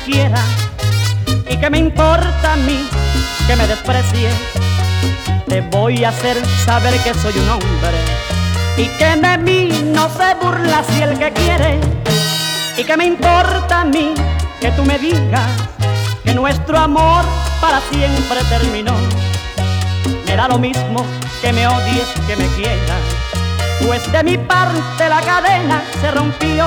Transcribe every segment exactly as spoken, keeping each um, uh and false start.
quiera. ¿Y qué me importa a mí que me desprecies? Te voy a hacer saber que soy un hombre y que de mí no se burla si el que quiere. ¿Y qué me importa a mí que tú me digas que nuestro amor para siempre terminó? Me da lo mismo que me odies que me quieras, pues de mi parte la cadena se rompió.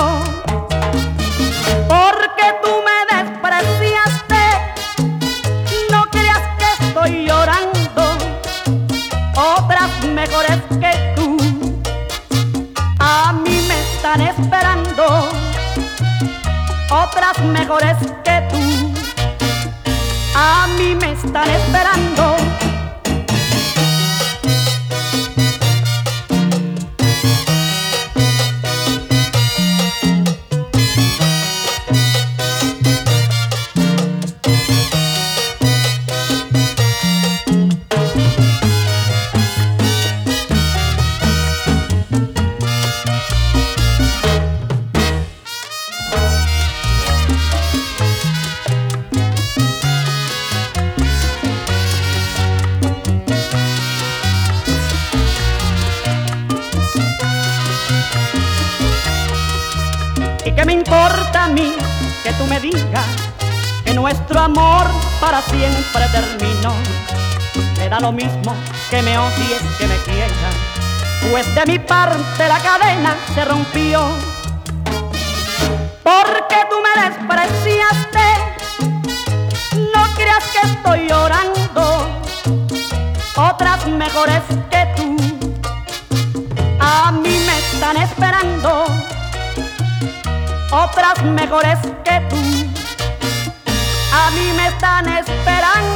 Porque tú me despreciaste, no creas que estoy llorando. Otras mejores que tú a mí me están esperando. Otras mejores que tú a mí me están esperando. ¿Y qué me importa a mí que tú me digas que nuestro amor para siempre terminó? Me da lo mismo que me odies que me quieras, pues de mi parte la cadena se rompió. Porque tú me despreciaste, no creas que estoy llorando. Otras mejores que tú a mí me están esperando. Otras mejores que tú a mí me están esperando.